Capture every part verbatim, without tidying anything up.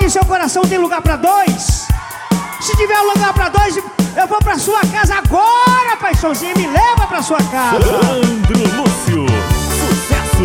que em seu coração tem lugar pra dois? Se tiver um lugar pra dois, eu vou pra sua casa agora, paixãozinha. Me leva pra sua casa. Sandro Lúcio, sucesso.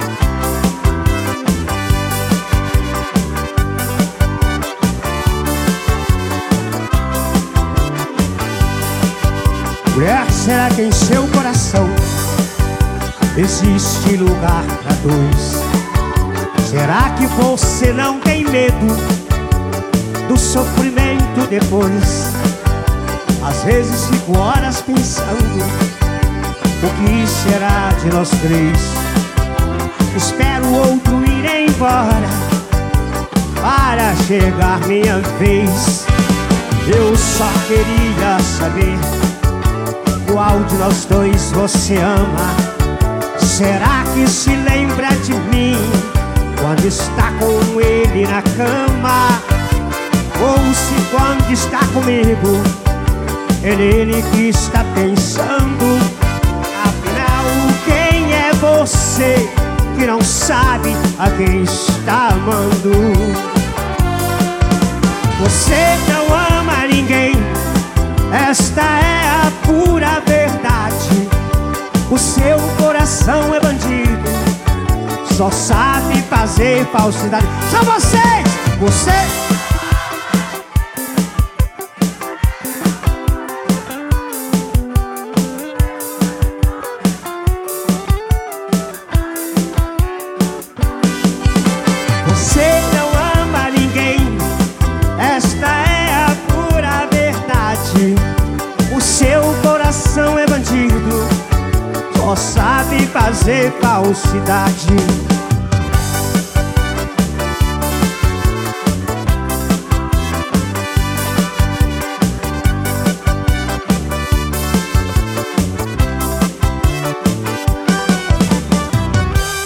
Mulher, será que em seu coração existe lugar pra dois? Será que você não tem medo do sofrimento depois? Às vezes fico horas pensando, o que será de nós três? Espero o outro ir embora para chegar minha vez. Eu só queria saber qual de nós dois você ama. Será que se lembra de mim quando está com ele na cama? Ou se quando está comigo é nele que está pensando? Afinal, quem é você que não sabe a quem está amando? Você não ama ninguém, esta é a pura verdade. O seu coração é bandido, só sabe fazer falsidade. São vocês! Você... Você não ama ninguém, esta é a pura verdade. O seu coração é bandido, só sabe fazer falsidade.